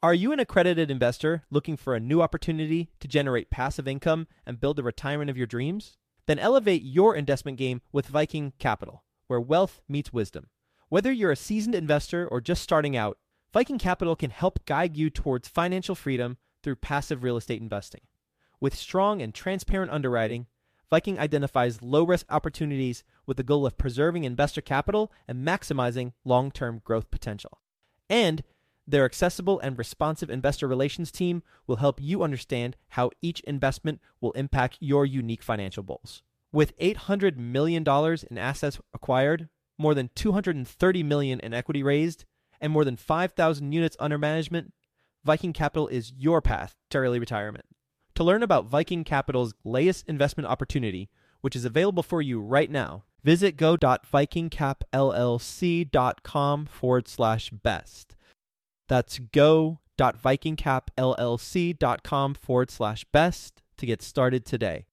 Are you an accredited investor looking for a new opportunity to generate passive income and build the retirement of your dreams? Then elevate your investment game with Viking Capital, where wealth meets wisdom. Whether you're a seasoned investor or just starting out, Viking Capital can help guide you towards financial freedom through passive real estate investing. With strong and transparent underwriting, Viking identifies low-risk opportunities with the goal of preserving investor capital and maximizing long-term growth potential. And their accessible and responsive investor relations team will help you understand how each investment will impact your unique financial goals. With $800 million in assets acquired, more than $230 million in equity raised, and more than 5,000 units under management, Viking Capital is your path to early retirement. To learn about Viking Capital's latest investment opportunity, which is available for you right now, visit go.vikingcapllc.com/best. That's go.vikingcapllc.com/best to get started today.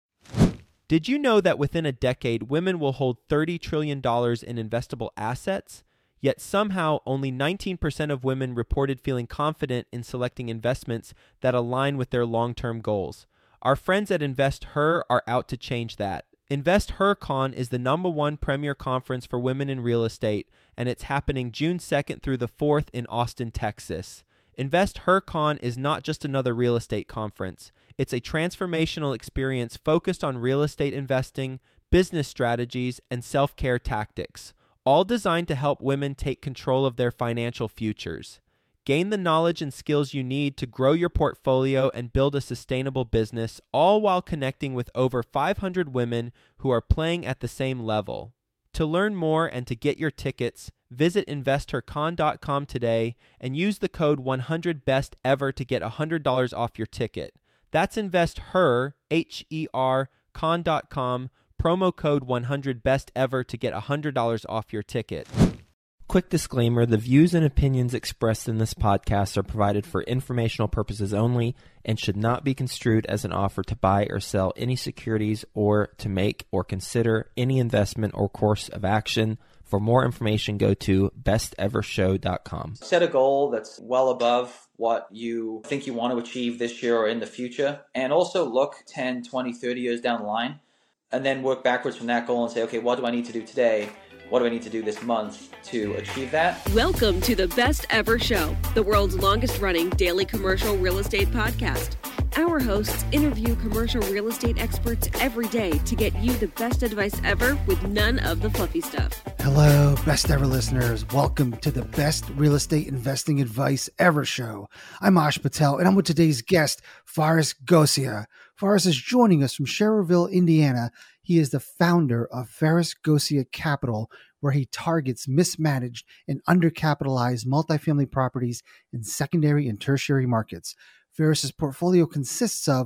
Did you know that within a decade, women will hold $30 trillion in investable assets? Yet somehow only 19% of women reported feeling confident in selecting investments that align with their long-term goals. Our friends at InvestHer are out to change that. InvestHerCon is the #1 premier conference for women in real estate, and it's happening June 2nd through the 4th in Austin, Texas. InvestHerCon is not just another real estate conference. It's a transformational experience focused on real estate investing, business strategies, and self-care tactics, all designed to help women take control of their financial futures. Gain the knowledge and skills you need to grow your portfolio and build a sustainable business, all while connecting with over 500 women who are playing at the same level. To learn more and to get your tickets, visit InvestHerCon.com today and use the code 100BESTEVER to get $100 off your ticket. That's InvestHer, H-E-R, con.com, promo code 100BESTEVER to get $100 off your ticket. Quick disclaimer, the views and opinions expressed in this podcast are provided for informational purposes only and should not be construed as an offer to buy or sell any securities or to make or consider any investment or course of action. For more information, go to bestevershow.com. Set a goal that's well above what you think you want to achieve this year or in the future, and also look 10, 20, 30 years down the line, and then work backwards from that goal and say, okay, what do I need to do today? What do I need to do this month to achieve that? Welcome to the Best Ever Show, the world's longest running daily commercial real estate podcast. Our hosts interview commercial real estate experts every day to get you the best advice ever with none of the fluffy stuff. Hello, Best Ever listeners. Welcome to the Best Real Estate Investing Advice Ever Show. I'm Ash Patel, and I'm with today's guest, Faris Gosea. Faris is joining us from Schererville, Indiana. He is the founder of Faris Gosea Capital, where he targets mismanaged and undercapitalized multifamily properties in secondary and tertiary markets. Faris's portfolio consists of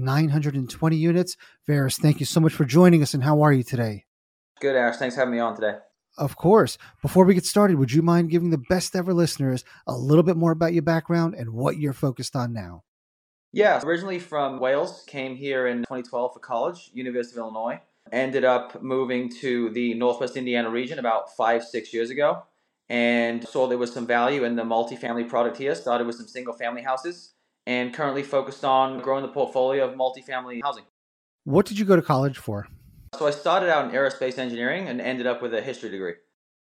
920 units. Faris, thank you so much for joining us, and how are you today? Good, Ash. Thanks for having me on today. Of course. Before we get started, would you mind giving the Best Ever listeners a little bit more about your background and what you're focused on now? Yeah, originally from Wales, came here in 2012 for college, University of Illinois. Ended up moving to the Northwest Indiana region about 5-6 years ago, and saw there was some value in the multifamily product here. Started with some single family houses, and currently focused on growing the portfolio of multifamily housing. What did you go to college for? So I started out in aerospace engineering and ended up with a history degree.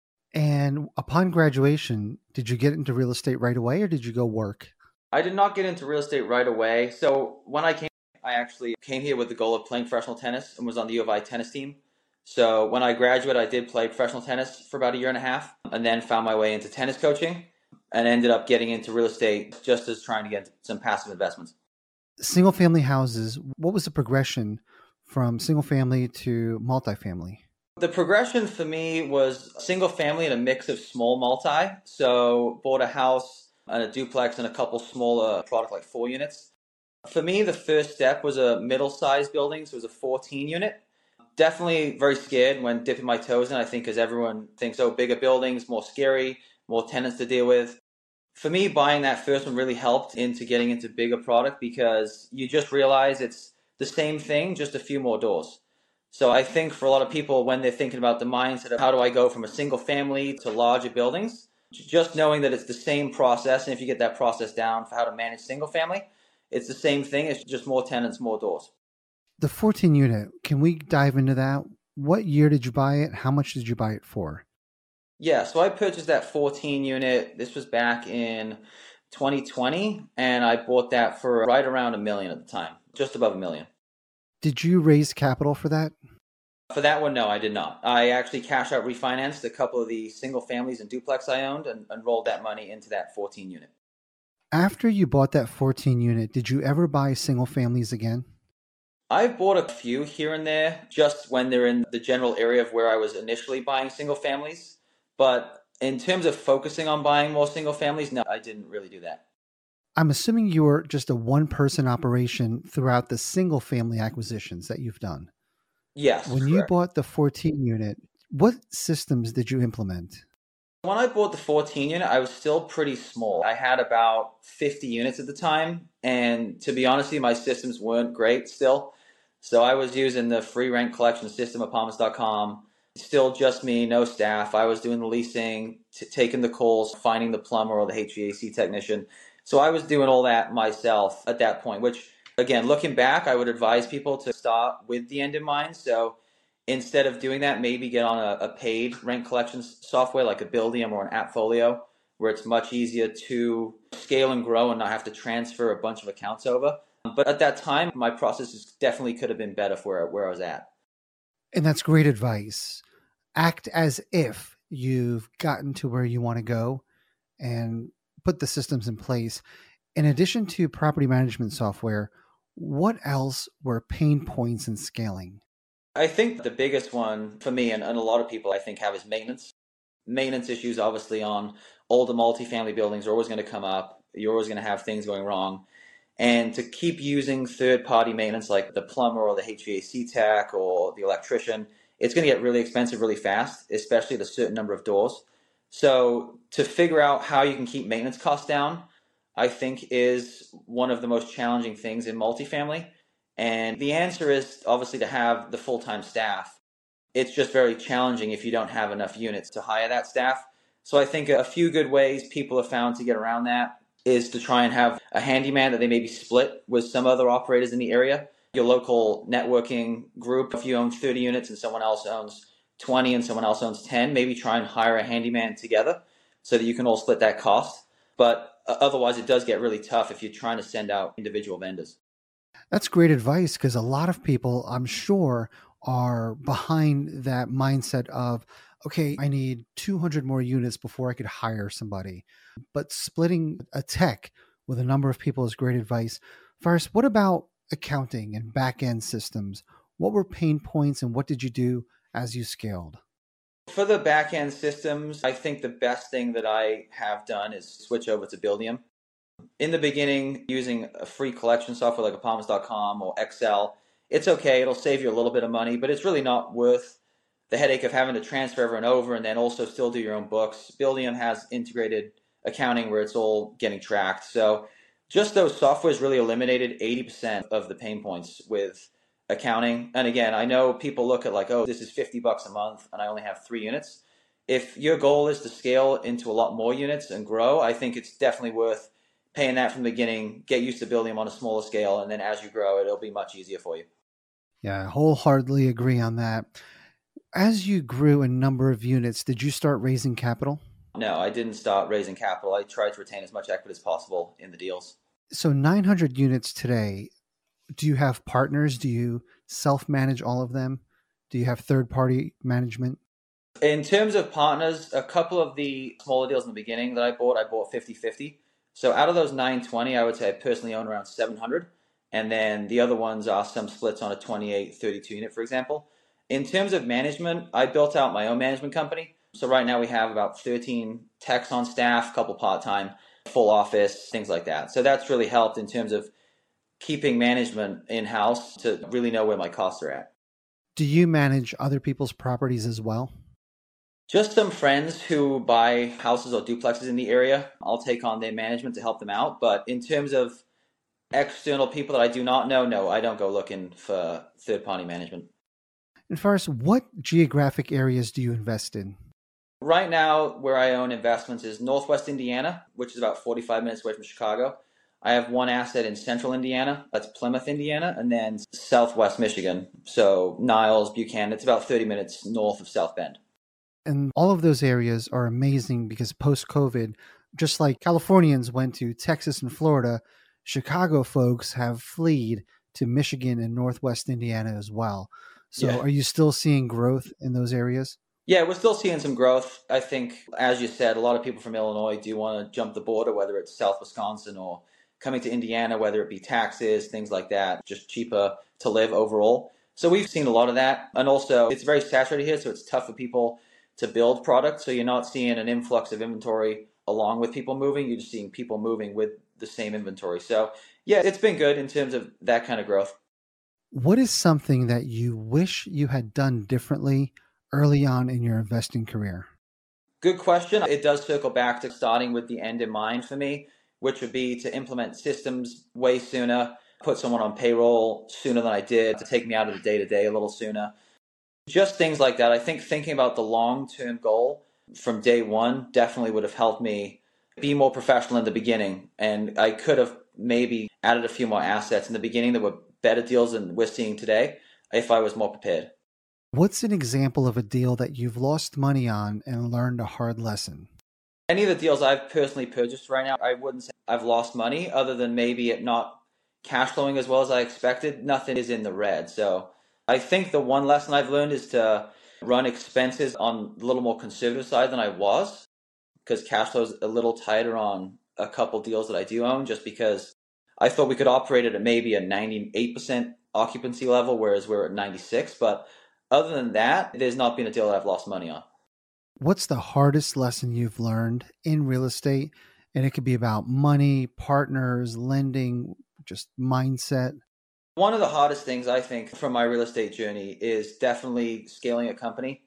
And upon graduation, did you get into real estate right away, or did you go work? I did not get into real estate right away. So when I actually came here with the goal of playing professional tennis and was on the U of I tennis team. So when I graduated, I did play professional tennis for about a year and a half, and then found my way into tennis coaching and ended up getting into real estate just as trying to get some passive investments. Single family houses, what was the progression from single family to multifamily? The progression for me was single family and a mix of small multi. So bought a house and a duplex and a couple smaller product like 4 units. For me, the first step was a middle-sized building, so it was a 14-unit. Definitely very scared when dipping my toes in, I think, because everyone thinks, oh, bigger buildings, more scary, more tenants to deal with. For me, buying that first one really helped into getting into bigger product because you just realize it's the same thing, just a few more doors. So I think for a lot of people, when they're thinking about the mindset of how do I go from a single family to larger buildings, Just knowing that it's the same process, and if you get that process down for how to manage single family, it's the same thing. It's just more tenants, more doors. The 14 unit, can we dive into that? What year did you buy it? How much did you buy it for? Yeah, so I purchased that 14 unit. This was back in 2020, and I bought that for right around $1 million at the time, just above $1 million. Did you raise capital for that? For that one, no, I did not. I actually cash out refinanced a couple of the single families and duplex I owned and rolled that money into that 14 unit. After you bought that 14 unit, did you ever buy single families again? I've bought a few here and there, just when they're in the general area of where I was initially buying single families. But in terms of focusing on buying more single families, no, I didn't really do that. I'm assuming you're just a one-person operation throughout the single family acquisitions that you've done. Yes. When you bought the 14 unit, what systems did you implement? When I bought the 14 unit, I was still pretty small. I had about 50 units at the time. And to be honest with you, my systems weren't great still. So I was using the free rent collection system, apartments.com. Still just me, no staff. I was doing the leasing, taking the calls, finding the plumber or the HVAC technician. So I was doing all that myself at that point, which, again, looking back, I would advise people to start with the end in mind. So instead of doing that, maybe get on a paid rent collection software like a Buildium or an Appfolio, where it's much easier to scale and grow and not have to transfer a bunch of accounts over. But at that time, my processes definitely could have been better for where I was at. And that's great advice. Act as if you've gotten to where you want to go and put the systems in place. In addition to property management software, what else were pain points in scaling? I think the biggest one for me and a lot of people I think have is maintenance. Maintenance issues, obviously, on older multifamily buildings are always going to come up. You're always going to have things going wrong. And to keep using third-party maintenance like the plumber or the HVAC tech or the electrician, it's going to get really expensive really fast, especially at a certain number of doors. So to figure out how you can keep maintenance costs down, I think is one of the most challenging things in multifamily. And the answer is obviously to have the full-time staff. It's just very challenging if you don't have enough units to hire that staff. So I think a few good ways people have found to get around that is to try and have a handyman that they maybe split with some other operators in the area. Your local networking group, if you own 30 units and someone else owns 20 and someone else owns 10, maybe try and hire a handyman together so that you can all split that cost. But otherwise, it does get really tough if you're trying to send out individual vendors. That's great advice, because a lot of people, I'm sure, are behind that mindset of, okay, I need 200 more units before I could hire somebody. But splitting a tech with a number of people is great advice. First, what about accounting and back-end systems? What were pain points and what did you do as you scaled? For the back-end systems, I think the best thing that I have done is switch over to Buildium. In the beginning, using a free collection software like apartments.com or Excel, it's okay. It'll save you a little bit of money, but it's really not worth the headache of having to transfer everyone over and then also still do your own books. Buildium has integrated accounting where it's all getting tracked. So just those softwares really eliminated 80% of the pain points with accounting. And again, I know people look at like, oh, this is $50 a month and I only have 3 units. If your goal is to scale into a lot more units and grow, I think it's definitely worth paying that from the beginning, get used to Buildium on a smaller scale, and then as you grow, it'll be much easier for you. Yeah, I wholeheartedly agree on that. As you grew a number of units, did you start raising capital? No, I didn't start raising capital. I tried to retain as much equity as possible in the deals. So 900 units today, do you have partners? Do you self-manage all of them? Do you have third-party management? In terms of partners, a couple of the smaller deals in the beginning that I bought 50-50. So out of those 920, I would say I personally own around 700. And then the other ones are some splits on a 28-32 unit, for example. In terms of management, I built out my own management company. So right now we have about 13 techs on staff, a couple part-time, full office, things like that. So that's really helped in terms of keeping management in-house to really know where my costs are at. Do you manage other people's properties as well? Just some friends who buy houses or duplexes in the area. I'll take on their management to help them out. But in terms of external people that I do not know, no, I don't go looking for third-party management. And Faris, what geographic areas do you invest in? Right now, where I own investments is Northwest Indiana, which is about 45 minutes away from Chicago. I have one asset in Central Indiana, that's Plymouth, Indiana, and then Southwest Michigan. So Niles, Buchanan, it's about 30 minutes north of South Bend. And all of those areas are amazing because post-COVID, just like Californians went to Texas and Florida, Chicago folks have fled to Michigan and Northwest Indiana as well. So Are you still seeing growth in those areas? Yeah, we're still seeing some growth. I think, as you said, a lot of people from Illinois do want to jump the border, whether it's South Wisconsin or coming to Indiana, whether it be taxes, things like that, just cheaper to live overall. So we've seen a lot of that. And also, it's very saturated here, so it's tough for people to build product. So you're not seeing an influx of inventory along with people moving. You're just seeing people moving with the same inventory. So yeah, it's been good in terms of that kind of growth. What is something that you wish you had done differently early on in your investing career? Good question. It does circle back to starting with the end in mind for me, which would be to implement systems way sooner, put someone on payroll sooner than I did, to take me out of the day-to-day a little sooner. Just things like that. I think thinking about the long-term goal from day one definitely would have helped me be more professional in the beginning. And I could have maybe added a few more assets in the beginning that were better deals than we're seeing today if I was more prepared. What's an example of a deal that you've lost money on and learned a hard lesson? Any of the deals I've personally purchased right now, I wouldn't say I've lost money other than maybe it not cash flowing as well as I expected. Nothing is in the red. So I think the one lesson I've learned is to run expenses on a little more conservative side than I was, because cash flow is a little tighter on a couple deals that I do own, just because I thought we could operate at maybe a 98% occupancy level, whereas we're at 96. But other than that, there's not been a deal that I've lost money on. What's the hardest lesson you've learned in real estate? And it could be about money, partners, lending, just mindset. One of the hardest things I think from my real estate journey is definitely scaling a company.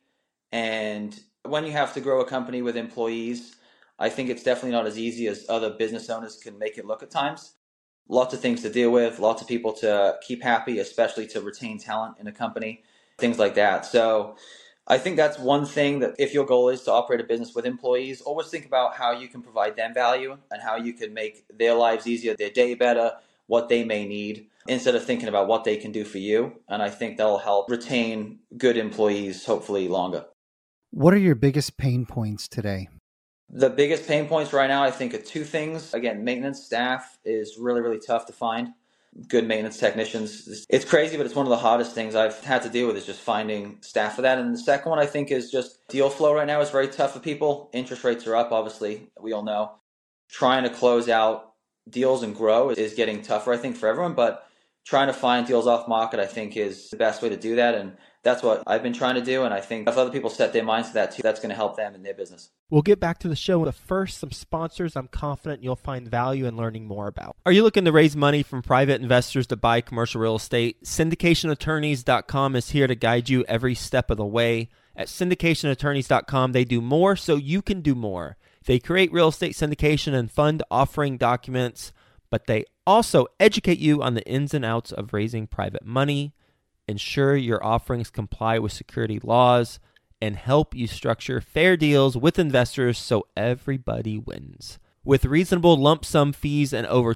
And when you have to grow a company with employees, I think it's definitely not as easy as other business owners can make it look at times. Lots of things to deal with, lots of people to keep happy, especially to retain talent in a company, things like that. So I think that's one thing that if your goal is to operate a business with employees, always think about how you can provide them value and how you can make their lives easier, their day better, what they may need, instead of thinking about what they can do for you. And I think that'll help retain good employees, hopefully longer. What are your biggest pain points today? The biggest pain points right now, I think, are two things. Again, maintenance staff is really, really tough to find. Good maintenance technicians. It's crazy, but it's one of the hardest things I've had to deal with is just finding staff for that. And the second one, I think, is just deal flow right now is very tough for people. Interest rates are up, obviously, we all know. Trying to close out deals and grow is getting tougher, I think, for everyone. But trying to find deals off market, I think, is the best way to do that. And that's what I've been trying to do. And I think if other people set their minds to that too, that's going to help them in their business. We'll get back to the show. But first, some sponsors I'm confident you'll find value in learning more about. Are you looking to raise money from private investors to buy commercial real estate? Syndicationattorneys.com is here to guide you every step of the way. At syndicationattorneys.com, they do more so you can do more. They create real estate syndication and fund offering documents, but they also educate you on the ins and outs of raising private money, ensure your offerings comply with security laws, and help you structure fair deals with investors so everybody wins. With reasonable lump sum fees and over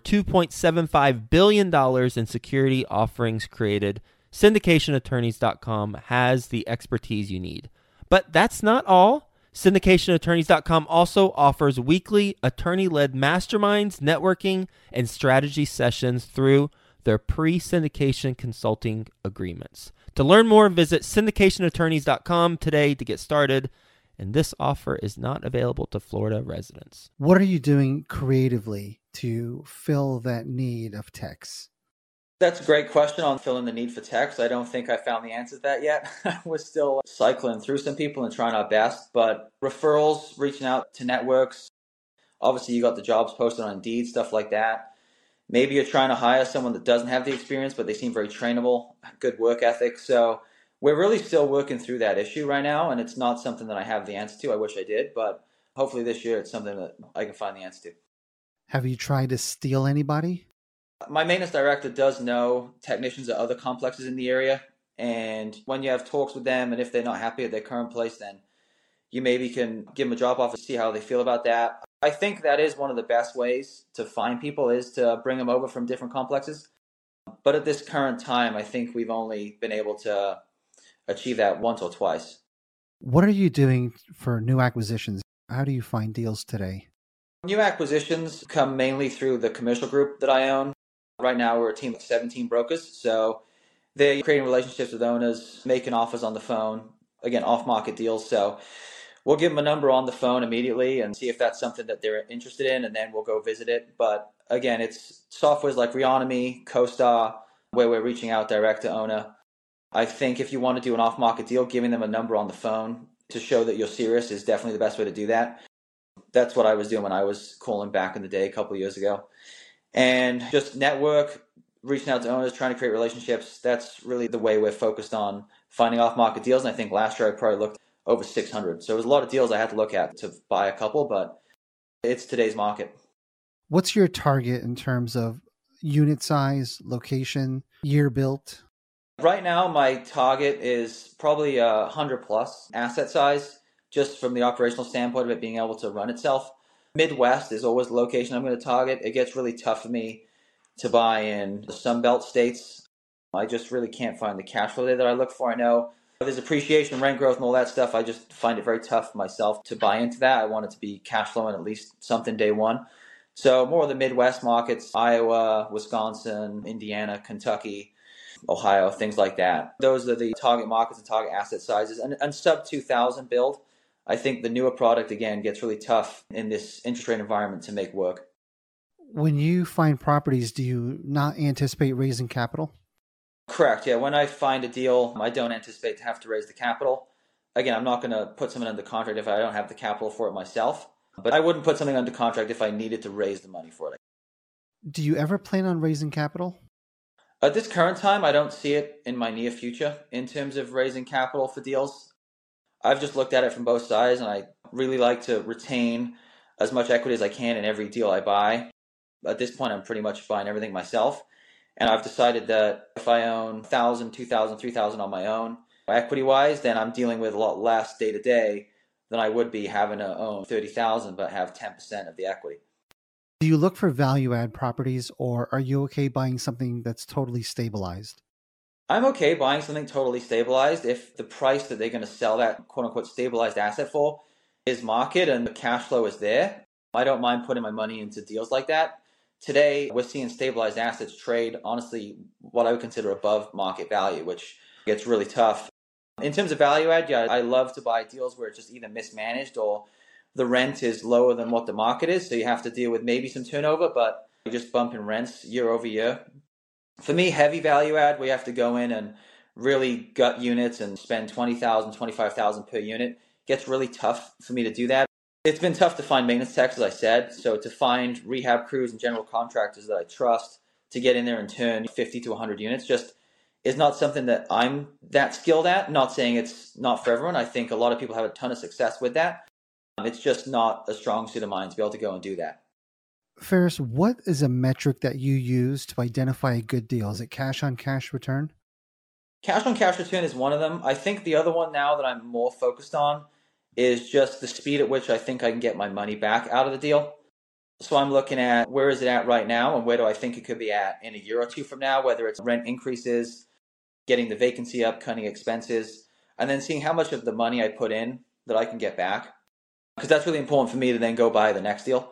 $2.75 billion in security offerings created, syndicationattorneys.com has the expertise you need. But that's not all. Syndicationattorneys.com also offers weekly attorney-led masterminds, networking, and strategy sessions through their pre-syndication consulting agreements. To learn more, visit syndicationattorneys.com today to get started. And this offer is not available to Florida residents. What are you doing creatively to fill that need of techs? That's a great question on filling the need for techs. I don't think I found the answer to that yet. We're still cycling through some people and trying our best. But referrals, reaching out to networks. Obviously, you got the jobs posted on Indeed, stuff like that. Maybe you're trying to hire someone that doesn't have the experience, but they seem very trainable, good work ethic. So we're really still working through that issue right now, and it's not something that I have the answer to. I wish I did, but hopefully this year it's something that I can find the answer to. Have you tried to steal anybody? My maintenance director does know technicians at other complexes in the area, and when you have talks with them, and if they're not happy at their current place, then you maybe can give them a drop off and see how they feel about that. I think that is one of the best ways to find people, is to bring them over from different complexes. But at this current time, I think we've only been able to achieve that once or twice. What are you doing for new acquisitions? How do you find deals today? New acquisitions come mainly through the commercial group that I own. Right now, we're a team of 17 brokers. So they're creating relationships with owners, making offers on the phone, again, off-market deals. So we'll give them a number on the phone immediately and see if that's something that they're interested in, and then we'll go visit it. But again, it's softwares like Reonomy, CoStar, where we're reaching out direct to owner. I think if you want to do an off-market deal, giving them a number on the phone to show that you're serious is definitely the best way to do that. That's what I was doing when I was calling back in the day a couple of years ago. And just network, reaching out to owners, trying to create relationships. That's really the way we're focused on finding off-market deals. And I think last year I probably looked over 600. So it was a lot of deals I had to look at to buy a couple, but it's today's market. What's your target in terms of unit size, location, year built? Right now, my target is probably 100 plus asset size, just from the operational standpoint of it being able to run itself. Midwest is always the location I'm going to target. It gets really tough for me to buy in the Sunbelt states. I just really can't find the cash flow there that I look for. I know there's appreciation, rent growth, and all that stuff. I just find it very tough for myself to buy into that. I want it to be cash flowing at least something day one. So more of the Midwest markets, Iowa, Wisconsin, Indiana, Kentucky, Ohio, things like that. Those are the target markets and target asset sizes. And sub 2,000 build, I think the newer product, again, gets really tough in this interest rate environment to make work. When you find properties, do you not anticipate raising capital? Correct, yeah. When I find a deal, I don't anticipate to have to raise the capital. Again, I'm not going to put something under contract if I don't have the capital for it myself. But I wouldn't put something under contract if I needed to raise the money for it. Do you ever plan on raising capital? At this current time, I don't see it in my near future in terms of raising capital for deals. I've just looked at it from both sides, and I really like to retain as much equity as I can in every deal I buy. At this point, I'm pretty much buying everything myself. And I've decided that if I own 1,000, 2,000, 3,000 on my own, equity-wise, then I'm dealing with a lot less day-to-day than I would be having to own 30,000 but have 10% of the equity. Do you look for value-add properties, or are you okay buying something that's totally stabilized? I'm okay buying something totally stabilized if the price that they're going to sell that quote-unquote stabilized asset for is market and the cash flow is there. I don't mind putting my money into deals like that. Today, we're seeing stabilized assets trade, honestly, what I would consider above market value, which gets really tough. In terms of value add, yeah, I love to buy deals where it's just either mismanaged or the rent is lower than what the market is, so you have to deal with maybe some turnover, but you're just bumping rents year over year. For me, heavy value add, we have to go in and really gut units and spend $20,000, $25,000 per unit. It gets really tough for me to do that. It's been tough to find maintenance techs, as I said, so to find rehab crews and general contractors that I trust to get in there and turn 50 to 100 units just is not something that I'm that skilled at. Not saying it's not for everyone. I think a lot of people have a ton of success with that. It's just not a strong suit of mine to be able to go and do that. Ferris, what is a metric that you use to identify a good deal? Is it cash on cash return? Cash on cash return is one of them. I think the other one now that I'm more focused on is just the speed at which I think I can get my money back out of the deal. So I'm looking at where is it at right now and where do I think it could be at in a year or two from now, whether it's rent increases, getting the vacancy up, cutting expenses, and then seeing how much of the money I put in that I can get back. Because that's really important for me to then go buy the next deal.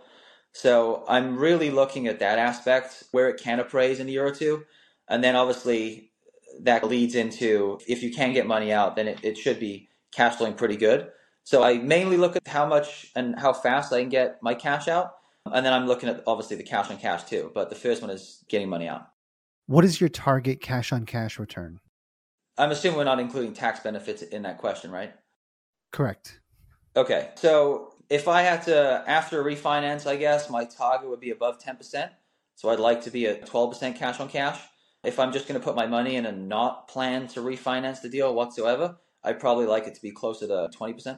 So I'm really looking at that aspect, where it can appraise in a year or two. And then obviously that leads into, if you can get money out, then it should be cash flowing pretty good. So I mainly look at how much and how fast I can get my cash out. And then I'm looking at obviously the cash on cash too. But the first one is getting money out. What is your target cash on cash return? I'm assuming we're not including tax benefits in that question, right? Correct. Okay. So if I had to, after a refinance, I guess my target would be above 10%. So I'd like to be at 12% cash on cash. If I'm just going to put my money in and not plan to refinance the deal whatsoever, I'd probably like it to be closer to 20%.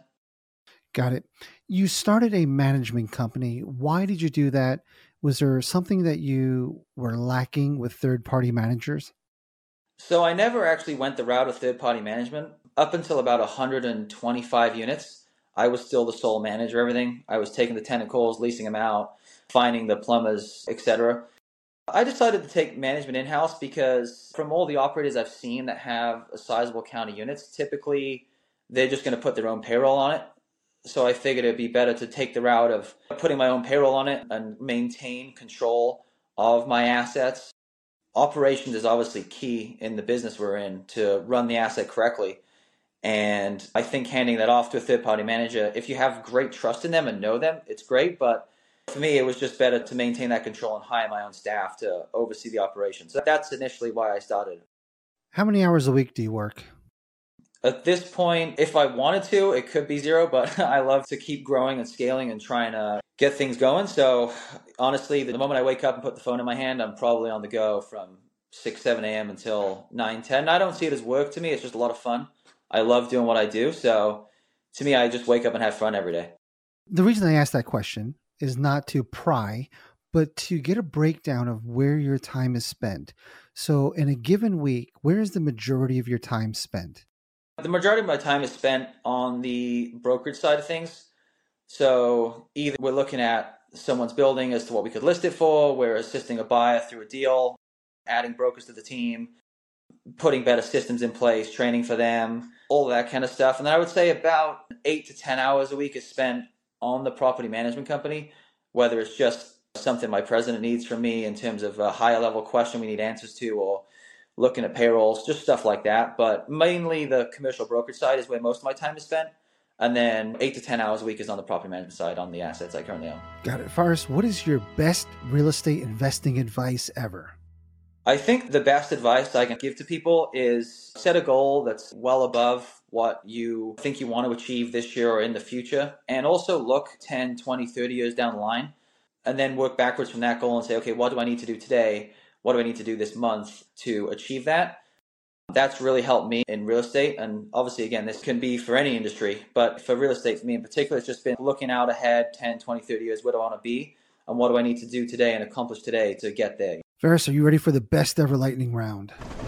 Got it. You started a management company. Why did you do that? Was there something that you were lacking with third-party managers? So I never actually went the route of third-party management. Up until about 125 units, I was still the sole manager of everything. I was taking the tenant calls, leasing them out, finding the plumbers, etc. I decided to take management in-house because from all the operators I've seen that have a sizable count of units, typically they're just going to put their own payroll on it. So I figured it'd be better to take the route of putting my own payroll on it and maintain control of my assets. Operations is obviously key in the business we're in to run the asset correctly. And I think handing that off to a third-party manager, if you have great trust in them and know them, it's great. But for me, it was just better to maintain that control and hire my own staff to oversee the operations. So that's initially why I started. How many hours a week do you work? At this point, if I wanted to, it could be 0, but I love to keep growing and scaling and trying to get things going. So honestly, the moment I wake up and put the phone in my hand, I'm probably on the go from 6, 7 a.m. until 9, 10. I don't see it as work to me. It's just a lot of fun. I love doing what I do. So to me, I just wake up and have fun every day. The reason I asked that question is not to pry, but to get a breakdown of where your time is spent. So in a given week, where is the majority of your time spent? The majority of my time is spent on the brokerage side of things. So either we're looking at someone's building as to what we could list it for, we're assisting a buyer through a deal, adding brokers to the team, putting better systems in place, training for them, all that kind of stuff. And then I would say about 8 to 10 hours a week is spent on the property management company, whether it's just something my president needs from me in terms of a higher level question we need answers to, or looking at payrolls, just stuff like that. But mainly the commercial brokerage side is where most of my time is spent. And then 8 to 10 hours a week is on the property management side on the assets I currently own. Got it. Faris, what is your best real estate investing advice ever? I think the best advice I can give to people is set a goal that's well above what you think you want to achieve this year or in the future. And also look 10, 20, 30 years down the line and then work backwards from that goal and say, okay, what do I need to do today? What do I need to do this month to achieve that? That's really helped me in real estate. And obviously, again, this can be for any industry, but for real estate, for me in particular, it's just been looking out ahead 10, 20, 30 years. Where do I want to be? And what do I need to do today and accomplish today to get there? Faris, are you ready for the best ever lightning round?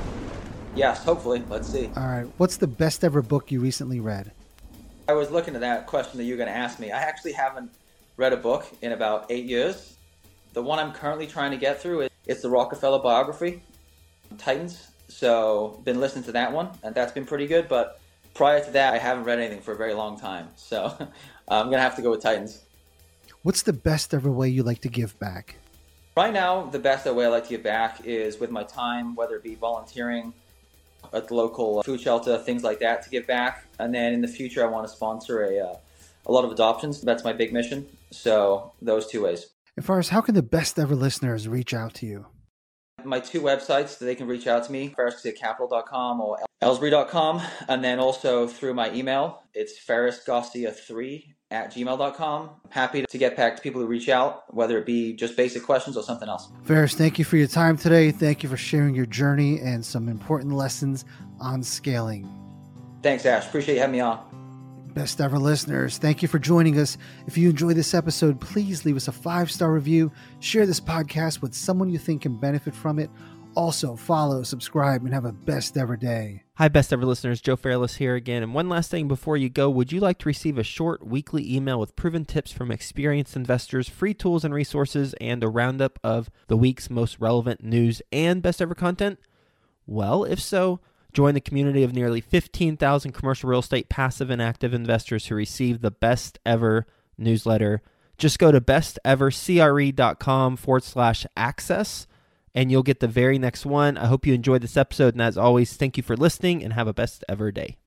Yes, hopefully. Let's see. All right. What's the best ever book you recently read? I was looking at that question that you were going to ask me. I actually haven't read a book in about 8 years. The one I'm currently trying to get through is the Rockefeller biography, Titans. So been listening to that one, and that's been pretty good. But prior to that, I haven't read anything for a very long time. So I'm going to have to go with Titans. What's the best ever way you like to give back? Right now, the best way I like to give back is with my time, whether it be volunteering at the local food shelter, things like that to give back. And then in the future, I want to sponsor a lot of adoptions. That's my big mission. So those 2 ways. And Faris, how can the best ever listeners reach out to you? My 2 websites that they can reach out to me, farisgarciacapital.com or ellsbury.com. And then also through my email, it's farisgarcia3@gmail.com. I'm happy to get back to people who reach out, whether it be just basic questions or something else. Faris, thank you for your time today. Thank you for sharing your journey and some important lessons on scaling. Thanks, Ash. Appreciate you having me on. Best ever listeners, thank you for joining us. If you enjoyed this episode, please leave us a 5-star review. Share this podcast with someone you think can benefit from it. Also, follow, subscribe, and have a best ever day. Hi, best ever listeners. Joe Fairless here again. And one last thing before you go, would you like to receive a short weekly email with proven tips from experienced investors, free tools and resources, and a roundup of the week's most relevant news and best ever content? Well, if so, join the community of nearly 15,000 commercial real estate passive and active investors who receive the best ever newsletter. Just go to bestevercre.com/access and you'll get the very next one. I hope you enjoyed this episode. And as always, thank you for listening and have a best ever day.